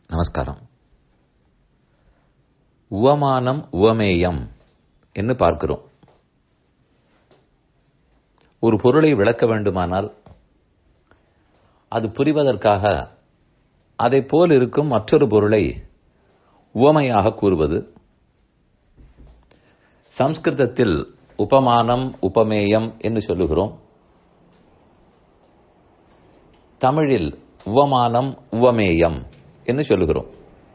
நமஸ்காரம். உவமானம் உவமேயம் என்று பார்க்கிறோம். ஒரு பொருளை விளக்க வேண்டுமானால் அது புரிவதற்காக அதை போல் இருக்கும் மற்றொரு பொருளை உவமையாக கூறுவது. சம்ஸ்கிருதத்தில் உபமானம் உபமேயம் என்று சொல்லுகிறோம். தமிழில் உவமானம் உவமேயம் என்று சொல்லுகிறோம்.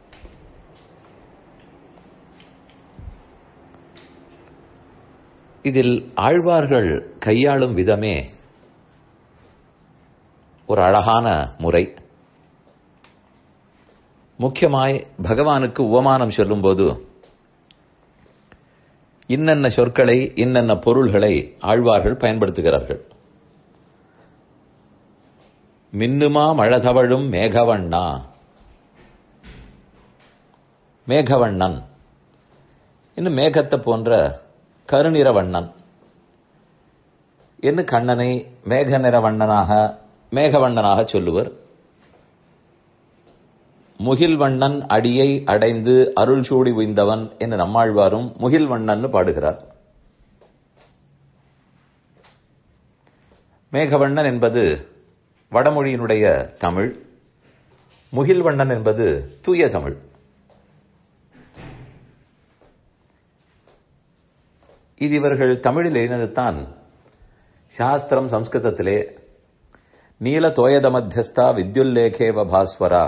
இதில் ஆழ்வார்கள் கையாளும் விதமே ஒரு அழகான முறை. முக்கியமாய் பகவானுக்கு உவமானம் சொல்லும்போது இன்னென்ன சொற்களை இன்னென்ன பொருள்களை ஆழ்வார்கள் பயன்படுத்துகிறார்கள். மின்னுமா மழதவழும் மேகவண்ணா, மேகவண்ணன் இன்னும் மேகத்தை போன்ற கருநிற வண்ணன் என்று கண்ணனை மேக நிற வண்ணனாக மேகவண்ணனாக சொல்லுவர். முகில்வண்ணன் அடியை அடைந்து அருள் சூடி உய்ந்தவன் என்று நம்மாழ்வாரும் முகில்வண்ணன் பாடுகிறார். மேகவண்ணன் என்பது வடமொழியினுடைய தமிழ், முகில்வண்ணன் என்பது தூய தமிழ். இது இவர்கள் தமிழில் எழுதினதுதான். சாஸ்திரம் சம்ஸ்கிருதத்திலே நீல தோயத மத்தியஸ்தா வித்யுல்லேகேவ பாஸ்வரா,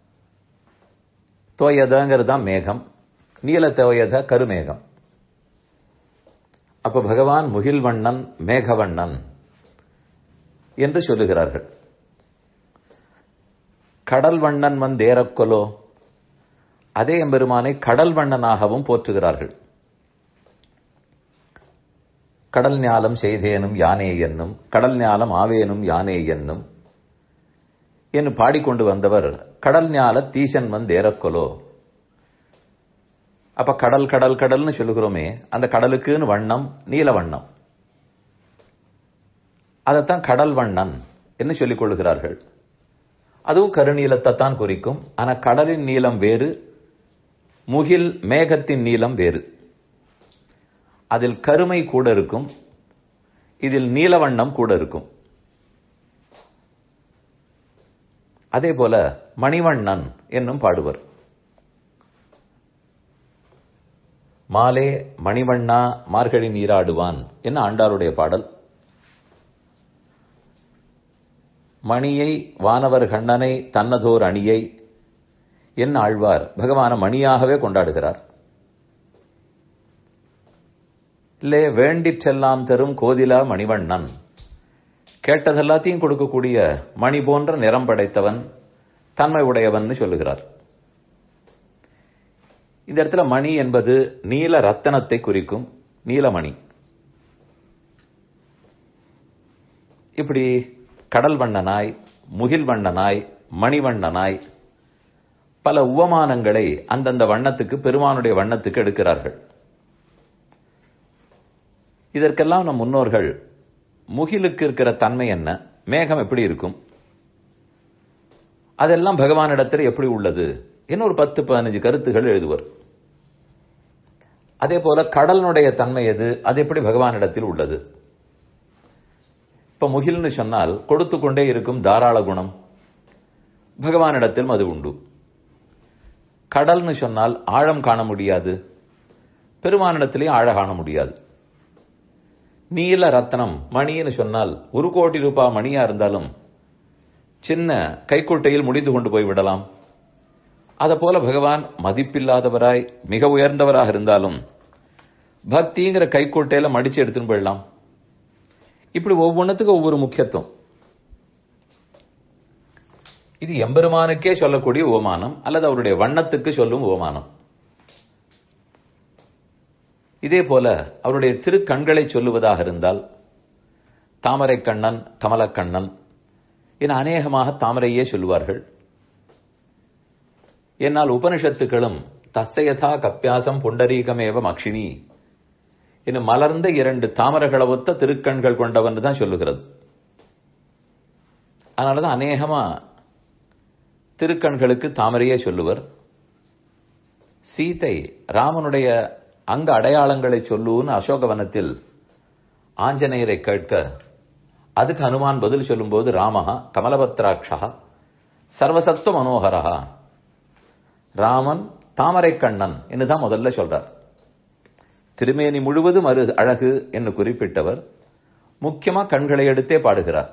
தோயதங்கிறது தான் மேகம், நீல தோயத கருமேகம். அப்ப பகவான் முகில்வண்ணன் மேகவண்ணன் என்று சொல்லுகிறார்கள். கடல் வண்ணன் வந்தேரக்கொலோ, அதே எம்பெருமானை கடல் வண்ணனாகவும் போற்றுகிறார்கள். கடல் ஞாலம் செய்தேனும் யானே என்னும், கடல் ஞாலம் ஆவேனும் யானே என்னும் என்று பாடிக்கொண்டு வந்தவர் கடல் ஞால தீசன் வந்தேரக்கொலோ. அப்ப கடல் கடல் கடல்னு சொல்லுகிறோமே, அந்த கடலுக்குன்னு வண்ணம் நீல வண்ணம், அதைத்தான் கடல் வண்ணன் என்று சொல்லிக் கொள்ளுகிறார்கள். அதுவும் கருநீலத்தை தான் குறிக்கும். ஆனா கடலின் நீளம் வேறு, முகில் மேகத்தின் நீளம் வேறு. அதில் கருமை கூட இருக்கும், இதில் நீலவண்ணம் கூட இருக்கும். அதே போல மணிவண்ணன் என்னும் பாடுவர். மாலே மணிவண்ணா மார்கழி நீராடுவான் என்ன ஆண்டாருடைய பாடல். மணியை வானவர் கண்ணனை தன்னதோர் அணியை என்ன ஆழ்வார் பகவான மணியாகவே கொண்டாடுகிறார். இல்லே வேண்டிற்றெல்லாம் தரும் கோதிலா மணிவண்ணன், கேட்டதெல்லாத்தையும் கொடுக்கக்கூடிய மணி போன்ற நிறம் படைத்தவன் தன்மை உடையவன் சொல்லுகிறார். இந்த இடத்துல மணி என்பது நீல ரத்தனத்தை குறிக்கும், நீலமணி. இப்படி கடல் வண்ணனாய் முகில் வண்ணனாய் மணிவண்ணனாய் பல உவமானங்களை அந்தந்த வண்ணத்துக்கு பெருமானுடைய வண்ணத்துக்கு எடுக்கிறார்கள். இதற்கெல்லாம் நம் முன்னோர்கள் முகிலுக்கு இருக்கிற தன்மை என்ன, மேகம் எப்படி இருக்கும், அதெல்லாம் பகவானிடத்தில் எப்படி உள்ளது என்ன ஒரு 10-15 கருத்துகள் எழுதுவர். அதே போல கடலினுடைய தன்மை எது, அது எப்படி பகவானிடத்தில் உள்ளது. இப்ப முகில்னு சொன்னால் கொடுத்து கொண்டே இருக்கும் தாராள குணம், பகவானிடத்திலும் அது உண்டு. கடல்னு சொன்னால் ஆழம் காண முடியாது, பெருமானிடத்திலேயும் ஆழ காண முடியாது. நீல ரத்னம் மணின்னு சொன்னால் 1 கோடி ரூபாய் மணியா இருந்தாலும் சின்ன கைக்குட்டையில் முடிந்து கொண்டு போய் விடலாம். அத போல பகவான் மதிப்பில்லாதவராய் மிக உயர்ந்தவராக இருந்தாலும் பக்திங்கிற கைக்குட்டையில மடிச்சு எடுத்துன்னு போயிடலாம். இப்படி ஒவ்வொன்றுத்துக்கும் ஒவ்வொரு முக்கியத்துவம். இது எம்பெருமானுக்கே சொல்லக்கூடிய உவமானம் அல்லது அவருடைய வண்ணத்துக்கு சொல்லும் உவமானம். இதே போல அவருடைய திருக்கண்களை சொல்லுவதாக இருந்தால் தாமரை கண்ணன் கமலக்கண்ணன் என அநேகமாக தாமரையே சொல்லுவார்கள். என்னால் உபனிஷத்துக்களும் தஸ்யதா கப்பியாசம் புண்டரீகமேவ அக்ஷினி என மலர்ந்த 2 தாமரைகளை ஒத்த திருக்கண்கள் கொண்டவன் தான் சொல்லுகிறது. அதனாலதான் அநேகமா திருக்கண்களுக்கு தாமரையே சொல்லுவர். சீதை ராமனுடைய அங்க அடையாளங்களை சொல்லுன்னு அசோகவனத்தில் ஆஞ்சநேயரை கேட்க, அதுக்கு ஹனுமான் பதில் சொல்லும்போது ராமஹா கமலபத்ராட்சா சர்வசத்துவ மனோகரஹா, ராமன் தாமரை கண்ணன் என்னுதான் முதல்ல சொல்றார். திருமேனி முழுவதும் அழகு என்று குறிப்பிட்டவர் முக்கியமா கண்களை எடுத்தே பாடுகிறார்.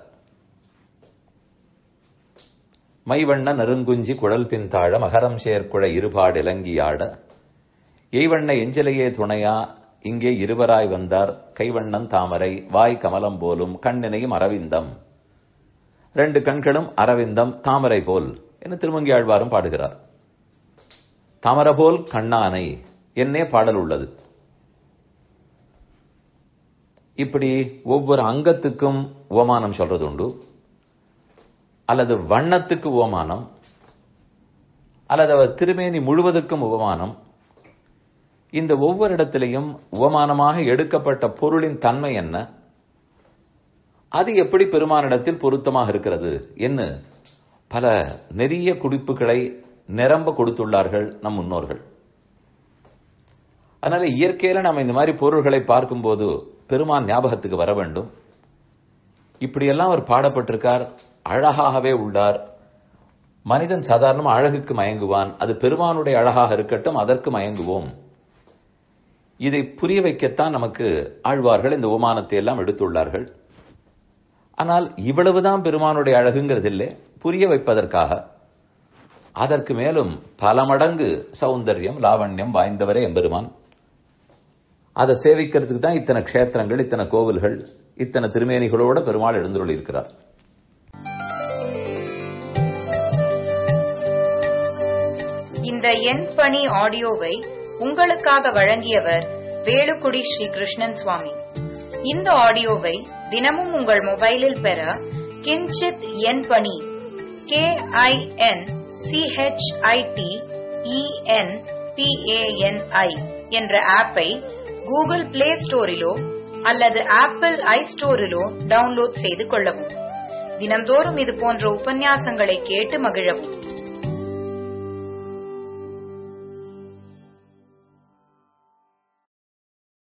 மைவண்ண நறுங்குஞ்சி குழல் பின்தாழ மகரம் சேர்க்குழ இருபாடு இலங்கியாட எய்வண்ண எஞ்சிலையே துணையா இங்கே இருவராய் வந்தார் கைவண்ணன் தாமரை வாய் கமலம் போலும் கண்ணினையும் அரவிந்தம், 2 கண்களும் அரவிந்தம் தாமரை போல் என்று திருமங்கி ஆழ்வாரும் பாடுகிறார். தாமரை போல் கண்ணானை என்னே பாடல் உள்ளது. இப்படி ஒவ்வொரு அங்கத்துக்கும் உவமானம் சொல்றது உண்டு, அல்லது வண்ணத்துக்கு உவமானம், அல்லது அவர் திருமேனி முழுவதுக்கும் உவமானம். இந்த ஒவ்வொரு இடத்திலையும் உவமானமாக எடுக்கப்பட்ட பொருளின் தன்மை என்ன, அது எப்படி பெருமானிடத்தில் பொருத்தமாக இருக்கிறது என்று பல நெறிய குறிப்புகளை நிரம்ப கொடுத்துள்ளார்கள் நம் முன்னோர்கள். அதனால இயற்கையில நம்ம இந்த மாதிரி பொருள்களை பார்க்கும்போது பெருமான் ஞாபகத்துக்கு வர வேண்டும். இப்படியெல்லாம் அவர் பாடப்பட்டிருக்கார், அழகாகவே உள்ளார். மனிதன் சாதாரண அழகுக்கு மயங்குவான், அது பெருமானுடைய அழகாக இருக்கட்டும் அதற்கு மயங்குவோம். இதை புரிய வைக்கத்தான் நமக்கு ஆழ்வார்கள் இந்த உமானத்தை எல்லாம் எடுத்துள்ளார்கள். ஆனால் இவ்வளவுதான் பெருமானுடைய அழகுங்கிறது இல்லை, புரிய வைப்பதற்காக அதற்கு மேலும் பல மடங்கு சௌந்தர்யம் லாவண்யம் வாய்ந்தவரே எம்பெருமான். அதை சேவிக்கிறதுக்கு தான் இத்தனை க்ஷேத்திரங்கள், இத்தனை கோவில்கள், இத்தனை திருமேனிகளோட பெருமாள் எழுந்துள்ளி இருக்கிறார். இந்த என் பணி ஆடியோவை உங்களுக்காக வழங்கியவர் வேலுக்குடி ஸ்ரீ கிருஷ்ணன் சுவாமி. இந்த ஆடியோவை தினமும் உங்கள் மொபைலில் பெற கிஞ்சித் என் பணி KINCHITENPANI என்ற ஆப்பை கூகுள் பிளே ஸ்டோரிலோ அல்லது ஆப்பிள் ஐஸ்டோரிலோ டவுன்லோட் செய்து கொள்ளவும். தினந்தோறும் இது போன்ற உபன்யாசங்களை கேட்டு மகிழவும்.